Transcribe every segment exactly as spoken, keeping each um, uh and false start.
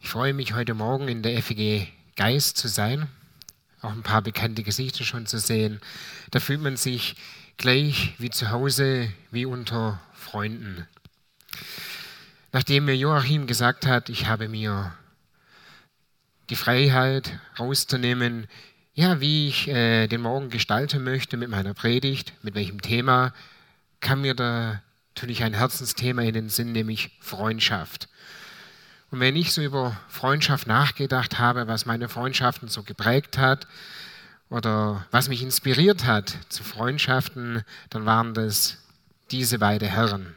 Ich freue mich, heute Morgen in der F E G Geist zu sein, auch ein paar bekannte Gesichter schon zu sehen. Da fühlt man sich gleich wie zu Hause, wie unter Freunden. Nachdem mir Joachim gesagt hat, ich habe mir die Freiheit rauszunehmen, ja, wie ich äh, den Morgen gestalten möchte mit meiner Predigt, mit welchem Thema, kam mir da natürlich ein Herzensthema in den Sinn, nämlich Freundschaft. Und wenn ich so über Freundschaft nachgedacht habe, was meine Freundschaften so geprägt hat oder was mich inspiriert hat zu Freundschaften, dann waren das diese beiden Herren.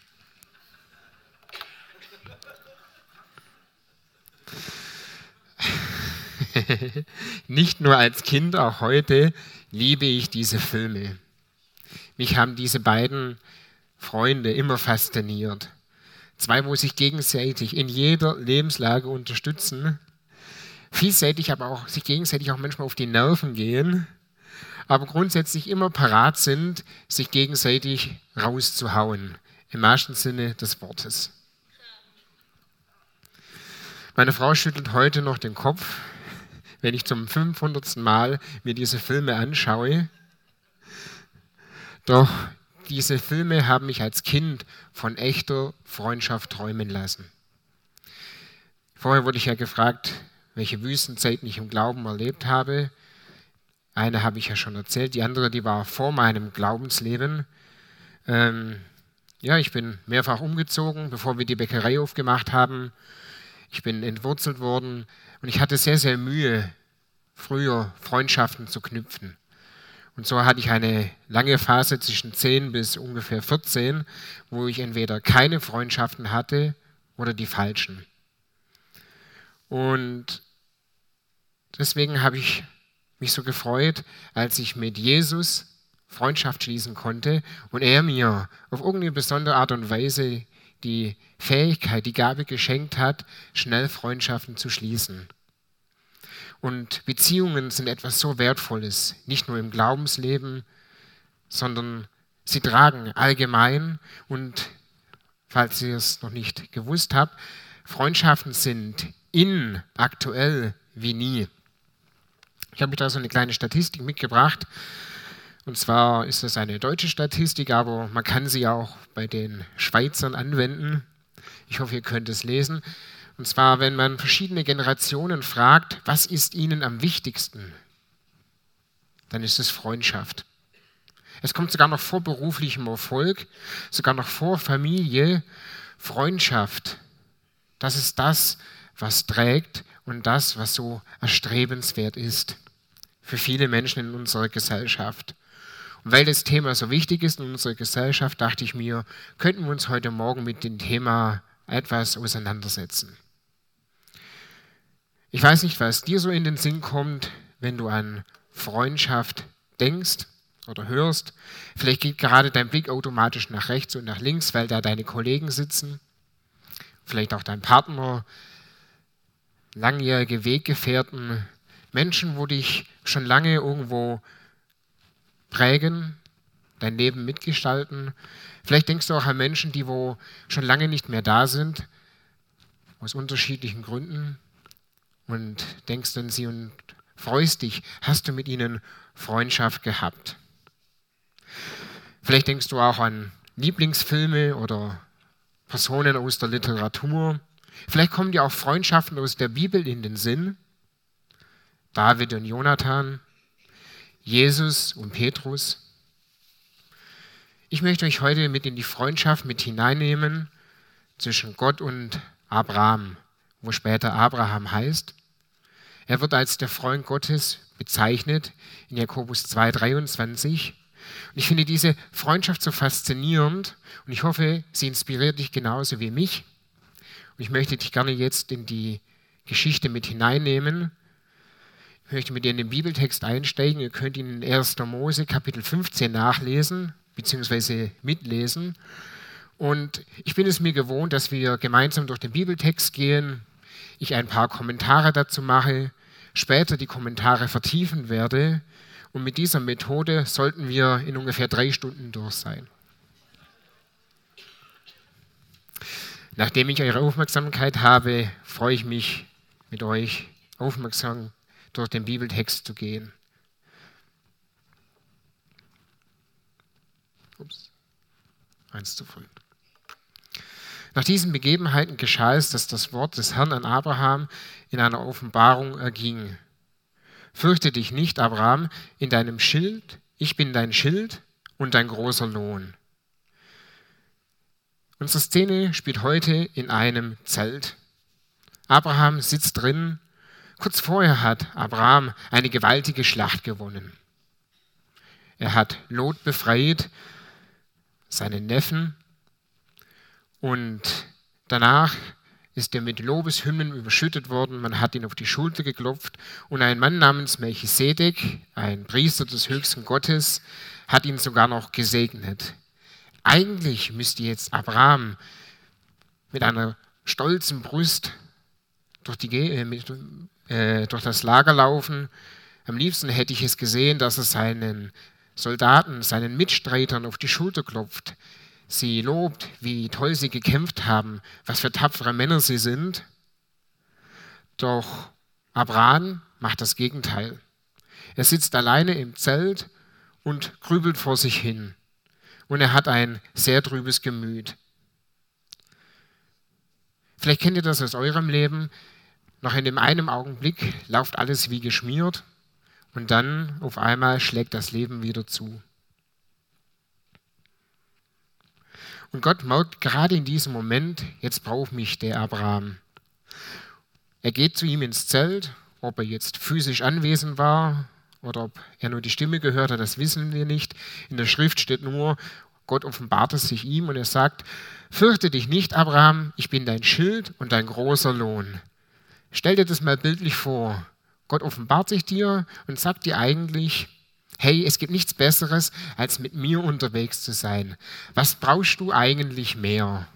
Nicht nur als Kind, auch heute liebe ich diese Filme. Mich haben diese beiden Freunde immer fasziniert. Zwei, wo sich gegenseitig in jeder Lebenslage unterstützen, vielseitig, aber auch sich gegenseitig auch manchmal auf die Nerven gehen, aber grundsätzlich immer parat sind, sich gegenseitig rauszuhauen, im wahrsten Sinne des Wortes. Meine Frau schüttelt heute noch den Kopf, wenn ich zum fünfhundertsten Mal mir diese Filme anschaue. Doch diese Filme haben mich als Kind von echter Freundschaft träumen lassen. Vorher wurde ich ja gefragt, welche Wüstenzeiten ich im Glauben erlebt habe. Eine habe ich ja schon erzählt, die andere, die war vor meinem Glaubensleben. Ähm, ja, ich bin mehrfach umgezogen, bevor wir die Bäckerei aufgemacht haben. Ich bin entwurzelt worden und ich hatte sehr, sehr Mühe, früher Freundschaften zu knüpfen. Und so hatte ich eine lange Phase zwischen zehn bis ungefähr vierzehn, wo ich entweder keine Freundschaften hatte oder die falschen. Und deswegen habe ich mich so gefreut, als ich mit Jesus Freundschaft schließen konnte und er mir auf irgendeine besondere Art und Weise die Fähigkeit, die Gabe geschenkt hat, schnell Freundschaften zu schließen. Und Beziehungen sind etwas so Wertvolles, nicht nur im Glaubensleben, sondern sie tragen allgemein und, falls ihr es noch nicht gewusst habt, Freundschaften sind in, aktuell wie nie. Ich habe euch da so eine kleine Statistik mitgebracht. Und zwar ist das eine deutsche Statistik, aber man kann sie auch bei den Schweizern anwenden. Ich hoffe, ihr könnt es lesen. Und zwar, wenn man verschiedene Generationen fragt, was ist ihnen am wichtigsten, dann ist es Freundschaft. Es kommt sogar noch vor beruflichem Erfolg, sogar noch vor Familie. Freundschaft, das ist das, was trägt und das, was so erstrebenswert ist für viele Menschen in unserer Gesellschaft. Und weil das Thema so wichtig ist in unserer Gesellschaft, dachte ich mir, könnten wir uns heute Morgen mit dem Thema etwas auseinandersetzen. Ich weiß nicht, was dir so in den Sinn kommt, wenn du an Freundschaft denkst oder hörst. Vielleicht geht gerade dein Blick automatisch nach rechts und nach links, weil da deine Kollegen sitzen. Vielleicht auch dein Partner, langjährige Weggefährten, Menschen, wo dich schon lange irgendwo prägen, dein Leben mitgestalten. Vielleicht denkst du auch an Menschen, die wo schon lange nicht mehr da sind, aus unterschiedlichen Gründen, und denkst an sie und freust dich, hast du mit ihnen Freundschaft gehabt. Vielleicht denkst du auch an Lieblingsfilme oder Personen aus der Literatur. Vielleicht kommen dir auch Freundschaften aus der Bibel in den Sinn. David und Jonathan, Jesus und Petrus. Ich möchte euch heute mit in die Freundschaft mit hineinnehmen zwischen Gott und Abraham, wo später Abraham heißt. Er wird als der Freund Gottes bezeichnet in Jakobus zwei dreiundzwanzig. Und ich finde diese Freundschaft so faszinierend und ich hoffe, sie inspiriert dich genauso wie mich. Und ich möchte dich gerne jetzt in die Geschichte mit hineinnehmen. Ich möchte mit dir in den Bibeltext einsteigen. Ihr könnt ihn in erster Mose Kapitel fünfzehn nachlesen, beziehungsweise mitlesen. Und ich bin es mir gewohnt, dass wir gemeinsam durch den Bibeltext gehen, ich ein paar Kommentare dazu mache, später die Kommentare vertiefen werde und mit dieser Methode sollten wir in ungefähr drei Stunden durch sein. Nachdem ich eure Aufmerksamkeit habe, freue ich mich, mit euch aufmerksam durch den Bibeltext zu gehen. Ups, eins zu früh. Nach diesen Begebenheiten geschah es, dass das Wort des Herrn an Abraham in einer Offenbarung erging. Fürchte dich nicht, Abraham, in deinem Schild, ich bin dein Schild und dein großer Lohn. Unsere Szene spielt heute in einem Zelt. Abraham sitzt drin. Kurz vorher hat Abraham eine gewaltige Schlacht gewonnen. Er hat Lot befreit, seinen Neffen, und danach ist er mit Lobeshymnen überschüttet worden. Man hat ihn auf die Schulter geklopft und ein Mann namens Melchisedek, ein Priester des höchsten Gottes, hat ihn sogar noch gesegnet. Eigentlich müsste jetzt Abraham mit einer stolzen Brust durch, die, äh, mit, äh, durch das Lager laufen. Am liebsten hätte ich es gesehen, dass er seinen Soldaten, seinen Mitstreitern auf die Schulter klopft, sie lobt, wie toll sie gekämpft haben, was für tapfere Männer sie sind. Doch Abraham macht das Gegenteil. Er sitzt alleine im Zelt und grübelt vor sich hin. Und er hat ein sehr trübes Gemüt. Vielleicht kennt ihr das aus eurem Leben. Noch in dem einen Augenblick läuft alles wie geschmiert und dann auf einmal schlägt das Leben wieder zu. Und Gott merkt gerade in diesem Moment, jetzt braucht mich der Abraham. Er geht zu ihm ins Zelt, ob er jetzt physisch anwesend war oder ob er nur die Stimme gehört hat, das wissen wir nicht. In der Schrift steht nur, Gott offenbart es sich ihm und er sagt, fürchte dich nicht, Abraham, ich bin dein Schild und dein großer Lohn. Stell dir das mal bildlich vor. Gott offenbart sich dir und sagt dir eigentlich, hey, es gibt nichts Besseres, als mit mir unterwegs zu sein. Was brauchst du eigentlich mehr?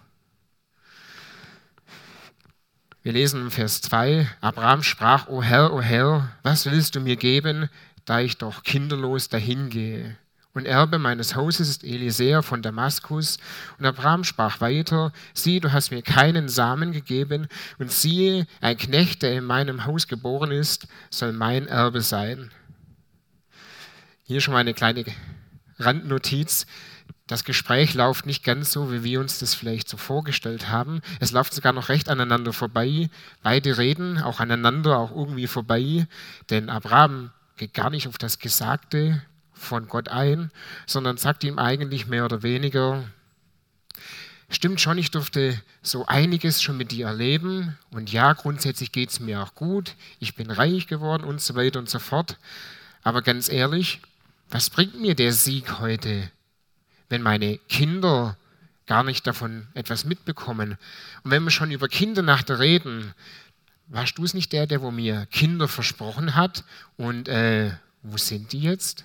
Wir lesen im Vers zwei, Abraham sprach, O Herr, o Herr, was willst du mir geben, da ich doch kinderlos dahingehe? Und Erbe meines Hauses ist Eliezer von Damaskus. Und Abraham sprach weiter, sieh, du hast mir keinen Samen gegeben, und siehe, ein Knecht, der in meinem Haus geboren ist, soll mein Erbe sein. Hier schon mal eine kleine Randnotiz. Das Gespräch läuft nicht ganz so, wie wir uns das vielleicht so vorgestellt haben. Es läuft sogar noch recht aneinander vorbei. Beide reden auch aneinander, auch irgendwie vorbei. Denn Abraham geht gar nicht auf das Gesagte von Gott ein, sondern sagt ihm eigentlich mehr oder weniger, stimmt schon, ich durfte so einiges schon mit dir erleben. Und ja, grundsätzlich geht es mir auch gut. Ich bin reich geworden und so weiter und so fort. Aber ganz ehrlich, was bringt mir der Sieg heute, wenn meine Kinder gar nicht davon etwas mitbekommen? Und wenn wir schon über Kindernacht reden, warst du es nicht der, der wo mir Kinder versprochen hat? Und äh, wo sind die jetzt?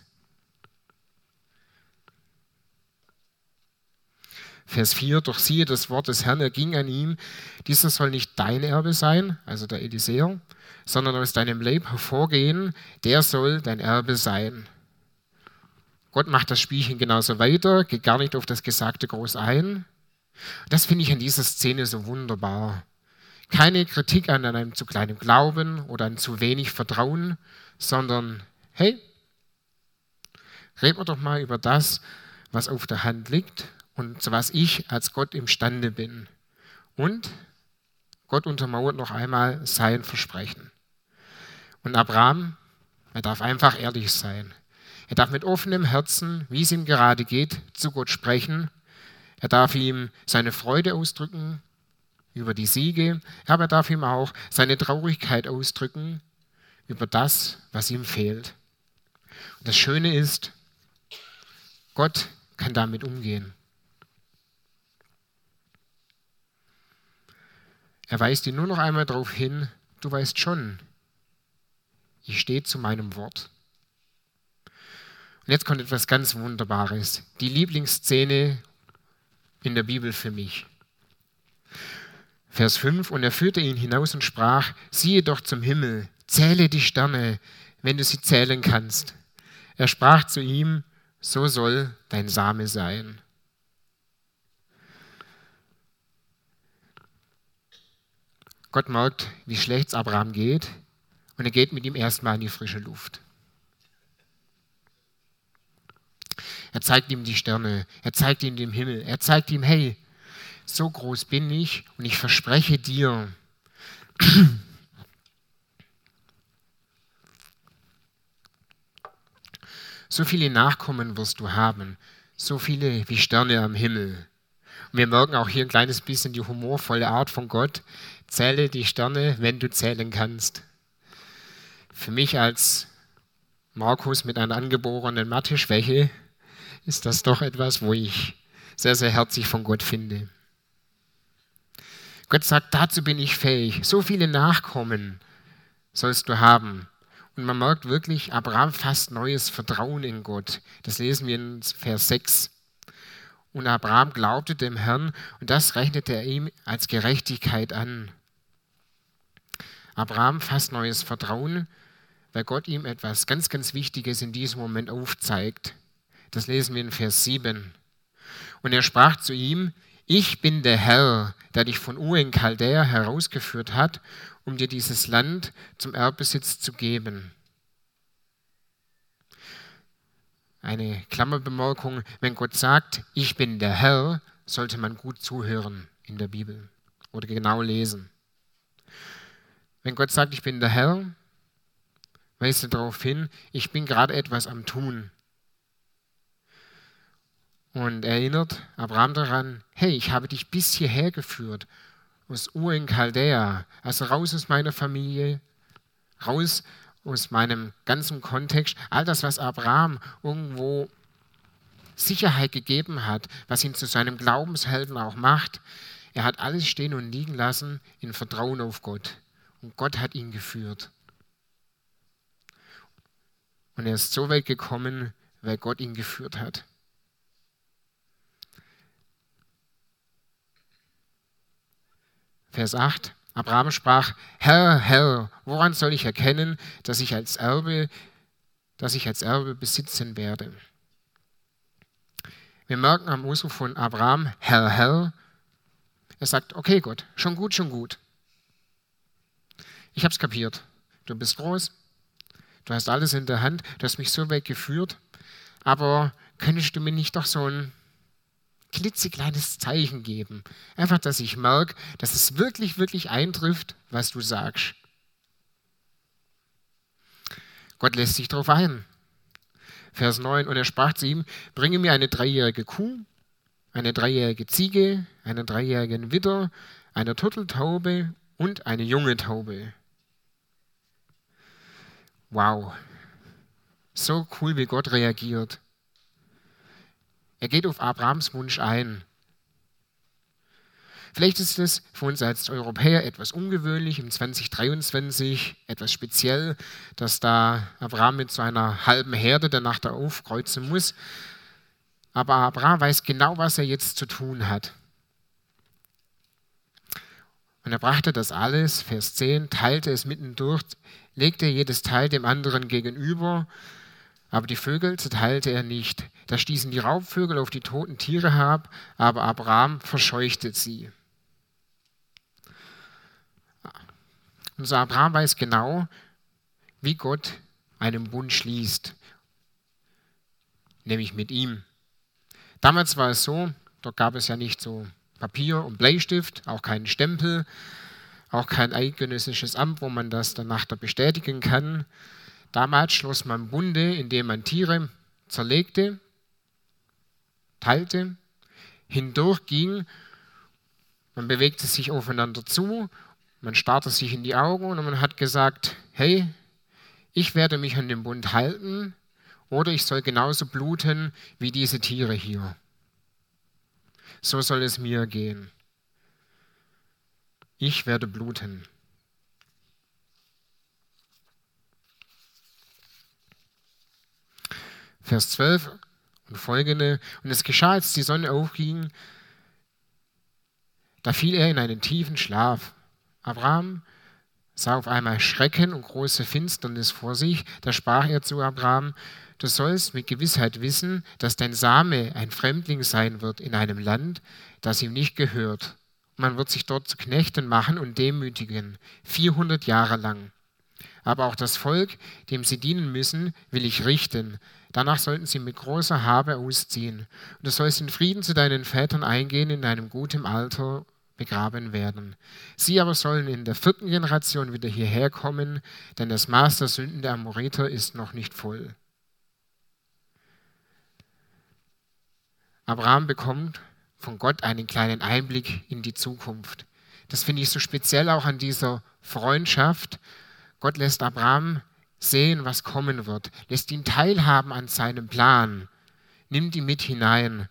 Vers vier, doch siehe, das Wort des Herrn erging an ihm, dieser soll nicht dein Erbe sein, also der Eliezer, sondern aus deinem Leib hervorgehen, der soll dein Erbe sein. Gott macht das Spielchen genauso weiter, geht gar nicht auf das Gesagte groß ein. Das finde ich an dieser Szene so wunderbar. Keine Kritik an einem zu kleinen Glauben oder an zu wenig Vertrauen, sondern, hey, reden wir doch mal über das, was auf der Hand liegt und zu was ich als Gott imstande bin. Und Gott untermauert noch einmal sein Versprechen. Und Abraham, er darf einfach ehrlich sein. Er darf mit offenem Herzen, wie es ihm gerade geht, zu Gott sprechen. Er darf ihm seine Freude ausdrücken über die Siege, aber er darf ihm auch seine Traurigkeit ausdrücken über das, was ihm fehlt. Und das Schöne ist, Gott kann damit umgehen. Er weist ihn nur noch einmal darauf hin, du weißt schon, ich stehe zu meinem Wort. Und jetzt kommt etwas ganz Wunderbares, die Lieblingsszene in der Bibel für mich. Vers fünf, und er führte ihn hinaus und sprach, siehe doch zum Himmel, zähle die Sterne, wenn du sie zählen kannst. Er sprach zu ihm, so soll dein Same sein. Gott merkt, wie schlecht es Abraham geht, und er geht mit ihm erstmal in die frische Luft. Er zeigt ihm die Sterne, er zeigt ihm den Himmel, er zeigt ihm, hey, so groß bin ich und ich verspreche dir, so viele Nachkommen wirst du haben, so viele wie Sterne am Himmel. Und wir merken auch hier ein kleines bisschen die humorvolle Art von Gott. Zähle die Sterne, wenn du zählen kannst. Für mich als Markus mit einer angeborenen Mathe-Schwäche ist das doch etwas, wo ich sehr, sehr herzlich von Gott finde. Gott sagt, dazu bin ich fähig. So viele Nachkommen sollst du haben. Und man merkt wirklich, Abraham fasst neues Vertrauen in Gott. Das lesen wir in Vers sechs. Und Abraham glaubte dem Herrn und das rechnete er ihm als Gerechtigkeit an. Abraham fasst neues Vertrauen, weil Gott ihm etwas ganz, ganz Wichtiges in diesem Moment aufzeigt. Das lesen wir in Vers sieben. Und er sprach zu ihm, ich bin der Herr, der dich von Ur in Chaldäa herausgeführt hat, um dir dieses Land zum Erbbesitz zu geben. Eine Klammerbemerkung, wenn Gott sagt, ich bin der Herr, sollte man gut zuhören in der Bibel oder genau lesen. Wenn Gott sagt, ich bin der Herr, weist er darauf hin, ich bin gerade etwas am Tun. Und erinnert Abraham daran, hey, ich habe dich bis hierher geführt, aus Ur in Chaldäa, also raus aus meiner Familie, raus aus meinem ganzen Kontext, all das, was Abraham irgendwo Sicherheit gegeben hat, was ihn zu seinem Glaubenshelden auch macht, er hat alles stehen und liegen lassen in Vertrauen auf Gott. Und Gott hat ihn geführt. Und er ist so weit gekommen, weil Gott ihn geführt hat. Vers acht. Abraham sprach, Herr, Herr, woran soll ich erkennen, dass ich als Erbe, dass ich als Erbe besitzen werde? Wir merken am Ausruf von Abraham, Herr, Herr, er sagt, okay Gott, schon gut, schon gut. Ich habe es kapiert. Du bist groß, du hast alles in der Hand, du hast mich so weit geführt, aber könntest du mir nicht doch so ein klitzekleines Zeichen geben. Einfach, dass ich merke, dass es wirklich, wirklich eintrifft, was du sagst. Gott lässt sich darauf ein. Vers neun, und er sprach zu ihm, bringe mir eine dreijährige Kuh, eine dreijährige Ziege, einen dreijährigen Widder, eine Turteltaube und eine junge Taube. Wow, so cool, wie Gott reagiert. Er geht auf Abrahams Wunsch ein. Vielleicht ist es für uns als Europäer etwas ungewöhnlich, im zwanzig dreiundzwanzig etwas speziell, dass da Abraham mit so einer halben Herde danach da aufkreuzen muss. Aber Abraham weiß genau, was er jetzt zu tun hat. Und er brachte das alles, Vers zehn, teilte es mittendurch, legte jedes Teil dem anderen gegenüber, aber die Vögel zerteilte er nicht. Da stießen die Raubvögel auf die toten Tiere herab, aber Abraham verscheuchte sie. Unser Abraham weiß genau, wie Gott einen Bund schließt, nämlich mit ihm. Damals war es so, dort gab es ja nicht so Papier und Bleistift, auch keinen Stempel, auch kein eidgenössisches Amt, wo man das danach da bestätigen kann. Damals schloss man Bunde, indem man Tiere zerlegte, teilte, hindurchging, man bewegte sich aufeinander zu, man starrte sich in die Augen und man hat gesagt, hey, ich werde mich an den Bund halten oder ich soll genauso bluten wie diese Tiere hier. So soll es mir gehen. Ich werde bluten. Vers zwölf und folgende. Und es geschah, als die Sonne aufging, da fiel er in einen tiefen Schlaf. Abraham sah auf einmal Schrecken und große Finsternis vor sich. Da sprach er zu Abraham, du sollst mit Gewissheit wissen, dass dein Same ein Fremdling sein wird in einem Land, das ihm nicht gehört. Man wird sich dort zu Knechten machen und demütigen, vierhundert Jahre lang. Aber auch das Volk, dem sie dienen müssen, will ich richten. Danach sollten sie mit großer Habe ausziehen. Und du sollst in Frieden zu deinen Vätern eingehen, in deinem guten Alter begraben werden. Sie aber sollen in der vierten Generation wieder hierher kommen, denn das Maß der Sünden der Amoriter ist noch nicht voll. Abraham bekommt von Gott einen kleinen Einblick in die Zukunft. Das finde ich so speziell auch an dieser Freundschaft. Gott lässt Abraham sehen, was kommen wird, lässt ihn teilhaben an seinem Plan, nimmt ihn mit hinein.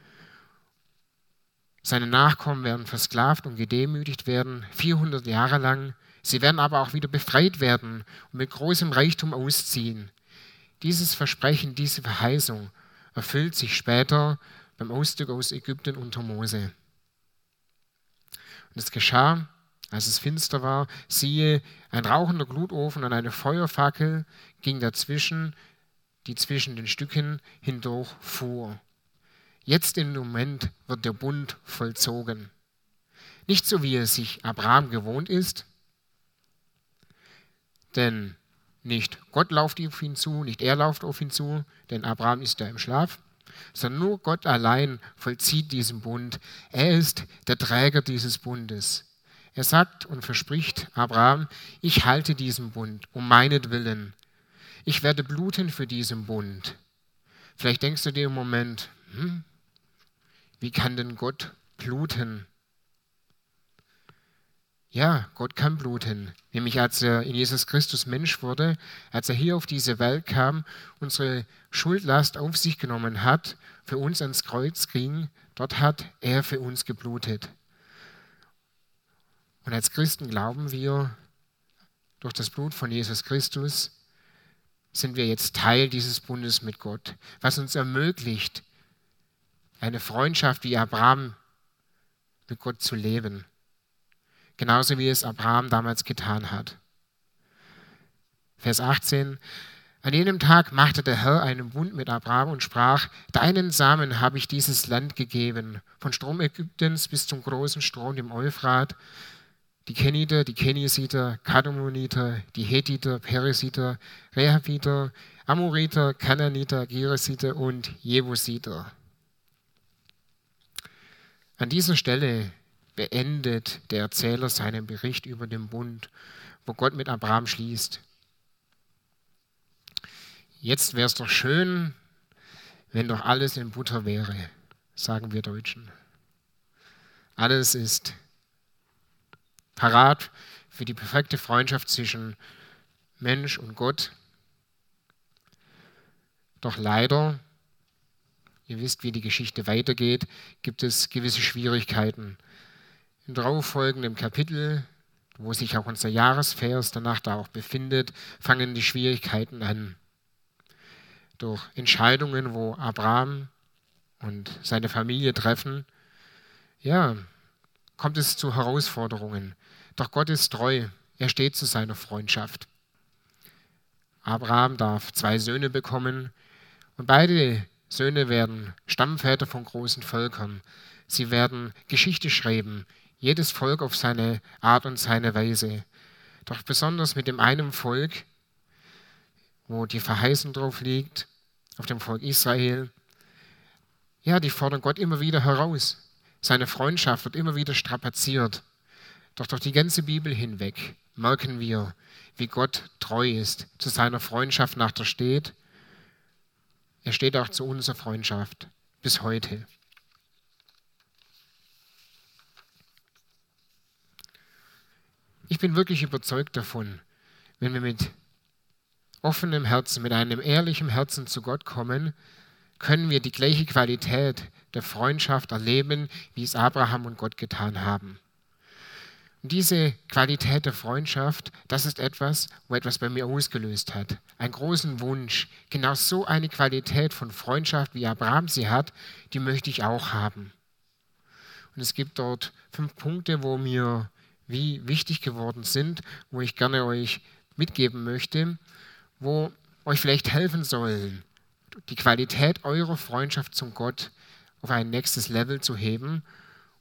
Seine Nachkommen werden versklavt und gedemütigt werden, vierhundert Jahre lang. Sie werden aber auch wieder befreit werden und mit großem Reichtum ausziehen. Dieses Versprechen, diese Verheißung erfüllt sich später beim Auszug aus Ägypten unter Mose. Und es geschah, als es finster war, siehe, ein rauchender Glutofen und eine Feuerfackel ging dazwischen, die zwischen den Stücken hindurch fuhr. Jetzt im Moment wird der Bund vollzogen. Nicht so, wie es sich Abraham gewohnt ist, denn nicht Gott lauft auf ihn zu, nicht er lauft auf ihn zu, denn Abraham ist ja im Schlaf, sondern nur Gott allein vollzieht diesen Bund. Er ist der Träger dieses Bundes. Er sagt und verspricht Abraham, ich halte diesen Bund um meinetwillen. Ich werde bluten für diesen Bund. Vielleicht denkst du dir im Moment, hm, wie kann denn Gott bluten? Ja, Gott kann bluten, nämlich als er in Jesus Christus Mensch wurde, als er hier auf diese Welt kam, unsere Schuldlast auf sich genommen hat, für uns ans Kreuz ging, dort hat er für uns geblutet. Und als Christen glauben wir, durch das Blut von Jesus Christus sind wir jetzt Teil dieses Bundes mit Gott, was uns ermöglicht, eine Freundschaft wie Abraham mit Gott zu leben. Genauso wie es Abraham damals getan hat. Vers achtzehn. An jenem Tag machte der Herr einen Bund mit Abraham und sprach, deinen Samen habe ich dieses Land gegeben, von Strom Ägyptens bis zum großen Strom, dem Euphrat, die Keniter, die Kenisiter, Kadmoniter, die Hethiter, Perisiter, Rehabiter, Amoriter, Kananiter, Geresiter und Jebusiter. An dieser Stelle beendet der Erzähler seinen Bericht über den Bund, wo Gott mit Abraham schließt. Jetzt wäre es doch schön, wenn doch alles in Butter wäre, sagen wir Deutschen. Alles ist parat für die perfekte Freundschaft zwischen Mensch und Gott. Doch leider, ihr wisst, wie die Geschichte weitergeht, gibt es gewisse Schwierigkeiten. Im darauffolgenden Kapitel, wo sich auch unser Jahresvers danach da auch befindet, fangen die Schwierigkeiten an. Durch Entscheidungen, wo Abraham und seine Familie treffen, ja, kommt es zu Herausforderungen. Doch Gott ist treu, er steht zu seiner Freundschaft. Abraham darf zwei Söhne bekommen und beide Söhne werden Stammväter von großen Völkern. Sie werden Geschichte schreiben, jedes Volk auf seine Art und seine Weise. Doch besonders mit dem einen Volk, wo die Verheißung drauf liegt, auf dem Volk Israel, ja, die fordern Gott immer wieder heraus. Seine Freundschaft wird immer wieder strapaziert. Doch durch die ganze Bibel hinweg merken wir, wie Gott treu ist, zu seiner Freundschaft nach der steht. Er steht auch zu unserer Freundschaft bis heute. Ich bin wirklich überzeugt davon, wenn wir mit offenem Herzen, mit einem ehrlichen Herzen zu Gott kommen, können wir die gleiche Qualität der Freundschaft erleben, wie es Abraham und Gott getan haben. Und diese Qualität der Freundschaft, das ist etwas, wo etwas bei mir ausgelöst hat. Einen großen Wunsch, genau so eine Qualität von Freundschaft, wie Abraham sie hat, die möchte ich auch haben. Und es gibt dort fünf Punkte, wo mir wie wichtig geworden sind, wo ich gerne euch mitgeben möchte, wo euch vielleicht helfen sollen, die Qualität eurer Freundschaft zum Gott auf ein nächstes Level zu heben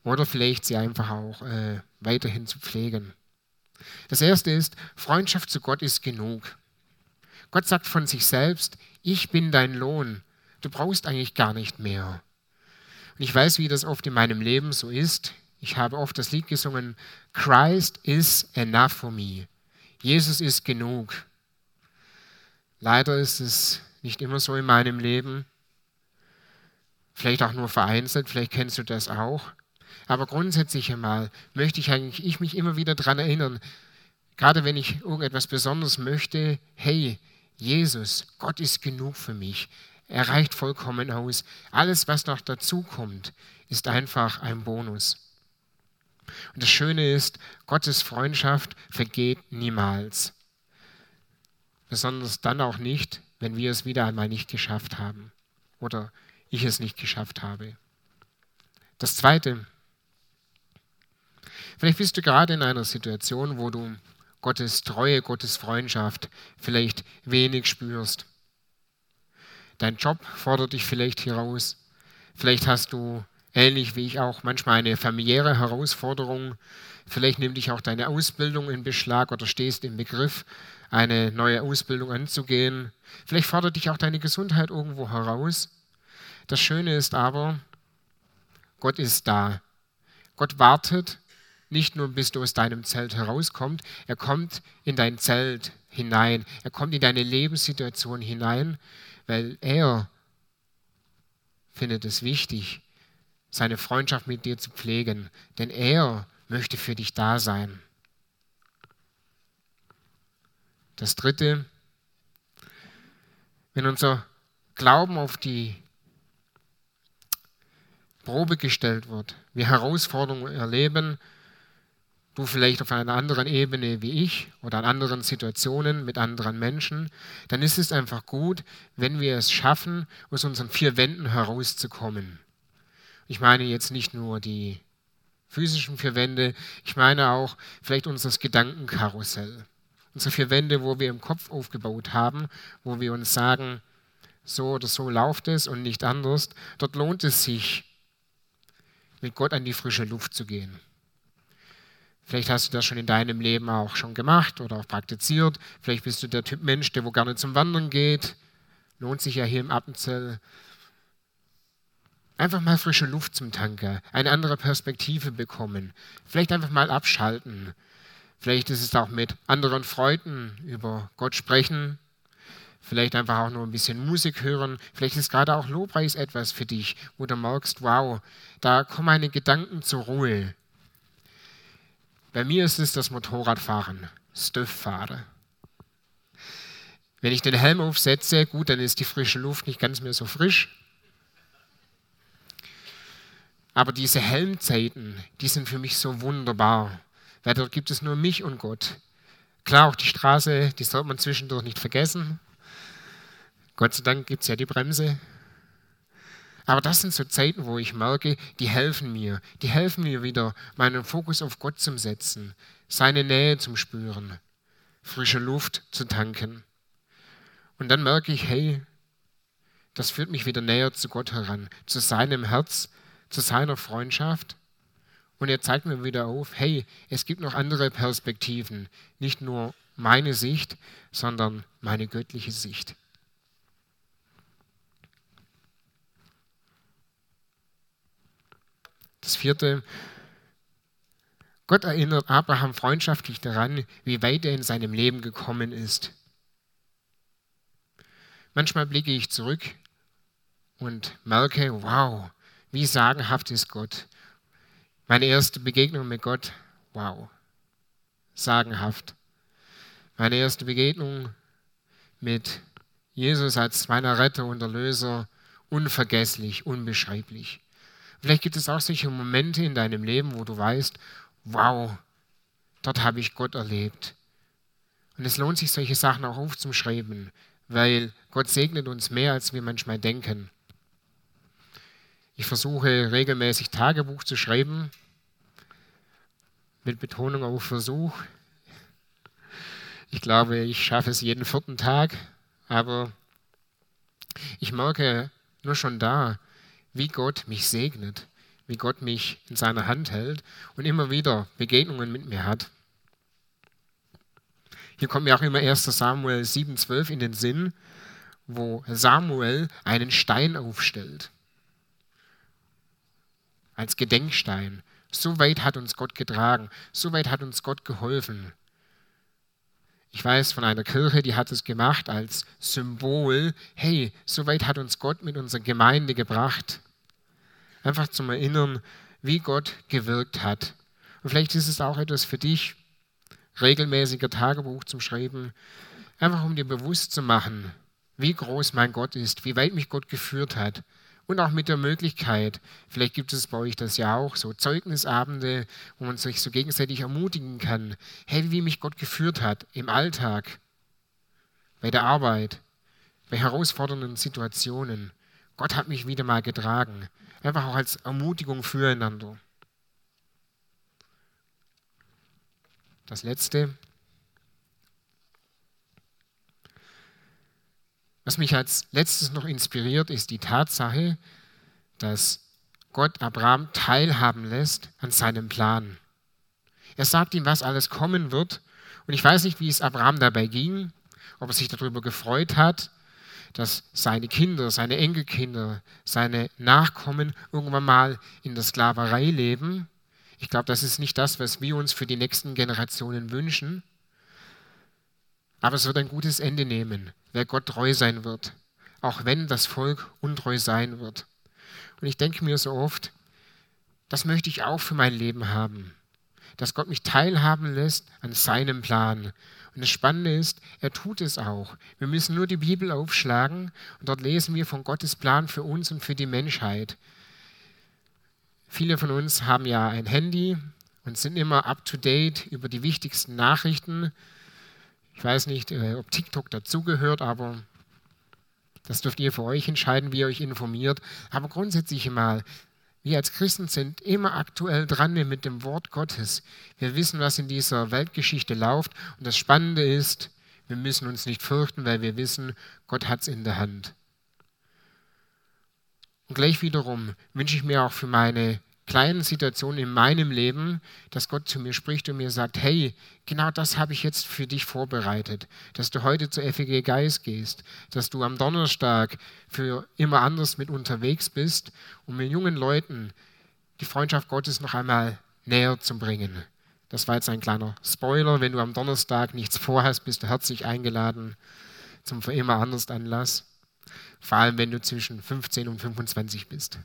oder vielleicht sie einfach auch äh, weiterhin zu pflegen. Das erste ist, Freundschaft zu Gott ist genug. Gott sagt von sich selbst, ich bin dein Lohn. Du brauchst eigentlich gar nicht mehr. Und ich weiß, wie das oft in meinem Leben so ist. Ich habe oft das Lied gesungen, Christ is enough for me. Jesus ist genug. Leider ist es nicht immer so in meinem Leben. Vielleicht auch nur vereinzelt, vielleicht kennst du das auch. Aber grundsätzlich einmal möchte ich eigentlich ich mich immer wieder daran erinnern, gerade wenn ich irgendetwas Besonderes möchte, hey, Jesus, Gott ist genug für mich. Er reicht vollkommen aus. Alles, was noch dazu kommt, ist einfach ein Bonus. Und das Schöne ist, Gottes Freundschaft vergeht niemals. Besonders dann auch nicht, wenn wir es wieder einmal nicht geschafft haben oder ich es nicht geschafft habe. Das Zweite, vielleicht bist du gerade in einer Situation, wo du Gottes Treue, Gottes Freundschaft vielleicht wenig spürst. Dein Job fordert dich vielleicht heraus. Vielleicht hast du, ähnlich wie ich auch, manchmal eine familiäre Herausforderung. Vielleicht nimmt dich auch deine Ausbildung in Beschlag oder stehst im Begriff, eine neue Ausbildung anzugehen. Vielleicht fordert dich auch deine Gesundheit irgendwo heraus. Das Schöne ist aber, Gott ist da. Gott wartet nicht nur, bis du aus deinem Zelt herauskommst, er kommt in dein Zelt hinein, er kommt in deine Lebenssituation hinein, weil er findet es wichtig, seine Freundschaft mit dir zu pflegen, denn er möchte für dich da sein. Das Dritte, wenn unser Glauben auf die Probe gestellt wird, wir Herausforderungen erleben, du vielleicht auf einer anderen Ebene wie ich oder an anderen Situationen mit anderen Menschen, dann ist es einfach gut, wenn wir es schaffen, aus unseren vier Wänden herauszukommen. Ich meine jetzt nicht nur die physischen vier Wände, ich meine auch vielleicht unser Gedankenkarussell. Unsere vier Wände, wo wir im Kopf aufgebaut haben, wo wir uns sagen, so oder so läuft es und nicht anders. Dort lohnt es sich, mit Gott an die frische Luft zu gehen. Vielleicht hast du das schon in deinem Leben auch schon gemacht oder auch praktiziert. Vielleicht bist du der Typ Mensch, der wo gerne zum Wandern geht. Lohnt sich ja hier im Appenzell. Einfach mal frische Luft zum Tanken, eine andere Perspektive bekommen. Vielleicht einfach mal abschalten. Vielleicht ist es auch mit anderen Freunden über Gott sprechen. Vielleicht einfach auch nur ein bisschen Musik hören. Vielleicht ist gerade auch Lobpreis etwas für dich, wo du merkst, wow, da kommen meine Gedanken zur Ruhe. Bei mir ist es das Motorradfahren, Stöfffahren. Wenn ich den Helm aufsetze, gut, dann ist die frische Luft nicht ganz mehr so frisch. Aber diese Helmzeiten, die sind für mich so wunderbar, weil dort gibt es nur mich und Gott. Klar, auch die Straße, die sollte man zwischendurch nicht vergessen. Gott sei Dank gibt es ja die Bremse. Aber das sind so Zeiten, wo ich merke, die helfen mir. Die helfen mir wieder, meinen Fokus auf Gott zu setzen, seine Nähe zu spüren, frische Luft zu tanken. Und dann merke ich, hey, das führt mich wieder näher zu Gott heran, zu seinem Herz, zu seiner Freundschaft. Und er zeigt mir wieder auf, hey, es gibt noch andere Perspektiven, nicht nur meine Sicht, sondern meine göttliche Sicht. Das vierte, Gott erinnert Abraham freundschaftlich daran, wie weit er in seinem Leben gekommen ist. Manchmal blicke ich zurück und merke, wow, wie sagenhaft ist Gott. Meine erste Begegnung mit Gott, wow, sagenhaft. Meine erste Begegnung mit Jesus als meiner Retter und Erlöser, unvergesslich, unbeschreiblich. Vielleicht gibt es auch solche Momente in deinem Leben, wo du weißt, wow, dort habe ich Gott erlebt. Und es lohnt sich, solche Sachen auch aufzuschreiben, weil Gott segnet uns mehr, als wir manchmal denken. Ich versuche regelmäßig Tagebuch zu schreiben, mit Betonung auf Versuch. Ich glaube, ich schaffe es jeden vierten Tag, aber ich merke nur schon da, wie Gott mich segnet, wie Gott mich in seiner Hand hält und immer wieder Begegnungen mit mir hat. Hier kommt mir auch immer erster Samuel sieben zwölf in den Sinn, wo Samuel einen Stein aufstellt. Als Gedenkstein. So weit hat uns Gott getragen, so weit hat uns Gott geholfen. Ich weiß von einer Kirche, die hat es gemacht als Symbol, hey, so weit hat uns Gott mit unserer Gemeinde gebracht. Einfach zum Erinnern, wie Gott gewirkt hat. Und vielleicht ist es auch etwas für dich, regelmäßiger Tagebuch zum Schreiben, einfach um dir bewusst zu machen, wie groß mein Gott ist, wie weit mich Gott geführt hat. Und auch mit der Möglichkeit, vielleicht gibt es bei euch das ja auch, so Zeugnisabende, wo man sich so gegenseitig ermutigen kann. Hey, wie mich Gott geführt hat im Alltag, bei der Arbeit, bei herausfordernden Situationen. Gott hat mich wieder mal getragen. Einfach auch als Ermutigung füreinander. Das Letzte. Was mich als letztes noch inspiriert, ist die Tatsache, dass Gott Abraham teilhaben lässt an seinem Plan. Er sagt ihm, was alles kommen wird. Und ich weiß nicht, wie es Abraham dabei ging, ob er sich darüber gefreut hat, dass seine Kinder, seine Enkelkinder, seine Nachkommen irgendwann mal in der Sklaverei leben. Ich glaube, das ist nicht das, was wir uns für die nächsten Generationen wünschen. Aber es wird ein gutes Ende nehmen, wer Gott treu sein wird, auch wenn das Volk untreu sein wird. Und ich denke mir so oft, das möchte ich auch für mein Leben haben, dass Gott mich teilhaben lässt an seinem Plan. Und das Spannende ist, er tut es auch. Wir müssen nur die Bibel aufschlagen und dort lesen wir von Gottes Plan für uns und für die Menschheit. Viele von uns haben ja ein Handy und sind immer up-to-date über die wichtigsten Nachrichten. Ich weiß nicht, ob TikTok dazugehört, aber das dürft ihr für euch entscheiden, wie ihr euch informiert. Aber grundsätzlich mal, wir als Christen sind immer aktuell dran mit dem Wort Gottes. Wir wissen, was in dieser Weltgeschichte läuft. Und das Spannende ist, wir müssen uns nicht fürchten, weil wir wissen, Gott hat es in der Hand. Und gleich wiederum wünsche ich mir auch für meine kleinen Situationen in meinem Leben, dass Gott zu mir spricht und mir sagt, hey, genau das habe ich jetzt für dich vorbereitet, dass du heute zur F E G Geist gehst, dass du am Donnerstag für immer anders mit unterwegs bist, um den jungen Leuten die Freundschaft Gottes noch einmal näher zu bringen. Das war jetzt ein kleiner Spoiler, wenn du am Donnerstag nichts vorhast, bist du herzlich eingeladen zum für immer anders Anlass, vor allem wenn du zwischen fünfzehn und fünfundzwanzig bist.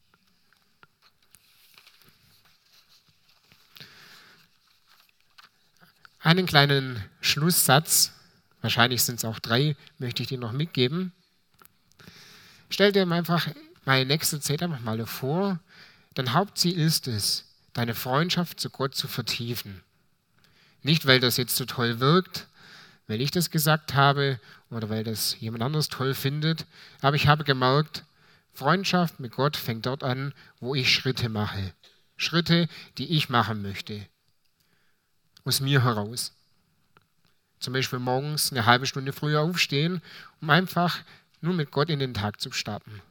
Einen kleinen Schlusssatz, wahrscheinlich sind es auch drei, möchte ich dir noch mitgeben. Stell dir einfach mal in nächster Zeit einfach mal vor, dein Hauptziel ist es, deine Freundschaft zu Gott zu vertiefen. Nicht, weil das jetzt so toll wirkt, weil ich das gesagt habe oder weil das jemand anderes toll findet, aber ich habe gemerkt, Freundschaft mit Gott fängt dort an, wo ich Schritte mache. Schritte, die ich machen möchte. Aus mir heraus. Zum Beispiel morgens eine halbe Stunde früher aufstehen, um einfach nur mit Gott in den Tag zu starten.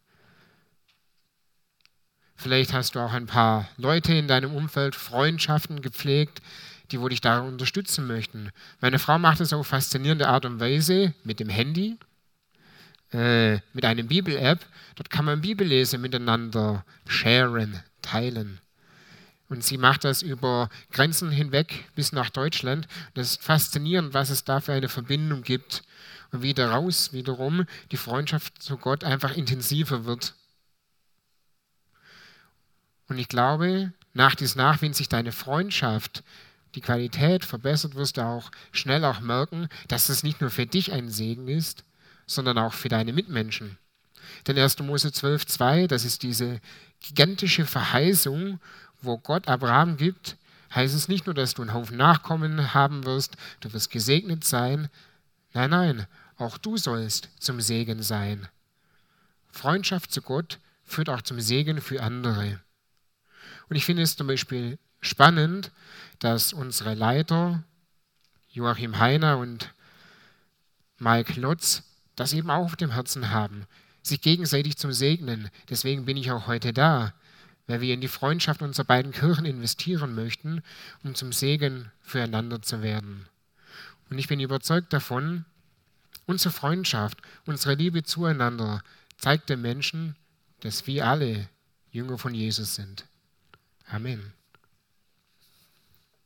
Vielleicht hast du auch ein paar Leute in deinem Umfeld, Freundschaften gepflegt, die wo dich da unterstützen möchten. Meine Frau macht es auf faszinierende Art und Weise mit dem Handy, äh, mit einer Bibel-App. Dort kann man Bibel lesen miteinander, sharen, teilen. Und sie macht das über Grenzen hinweg bis nach Deutschland. Das ist faszinierend, was es da für eine Verbindung gibt. Und wie daraus wiederum die Freundschaft zu Gott einfach intensiver wird. Und ich glaube, nach dies nach, wenn sich deine Freundschaft, die Qualität verbessert, wirst du auch schnell auch merken, dass es nicht nur für dich ein Segen ist, sondern auch für deine Mitmenschen. Denn erster Mose zwölf zwei, das ist diese gigantische Verheißung, wo Gott Abraham gibt, heißt es nicht nur, dass du einen Haufen Nachkommen haben wirst, du wirst gesegnet sein. Nein, nein, auch du sollst zum Segen sein. Freundschaft zu Gott führt auch zum Segen für andere. Und ich finde es zum Beispiel spannend, dass unsere Leiter, Joachim Heiner und Mike Lotz, das eben auch auf dem Herzen haben, sich gegenseitig zum Segnen. Deswegen bin ich auch heute da. weil wir in die Freundschaft unserer beiden Kirchen investieren möchten, um zum Segen füreinander zu werden. Und ich bin überzeugt davon, unsere Freundschaft, unsere Liebe zueinander zeigt den Menschen, dass wir alle Jünger von Jesus sind. Amen.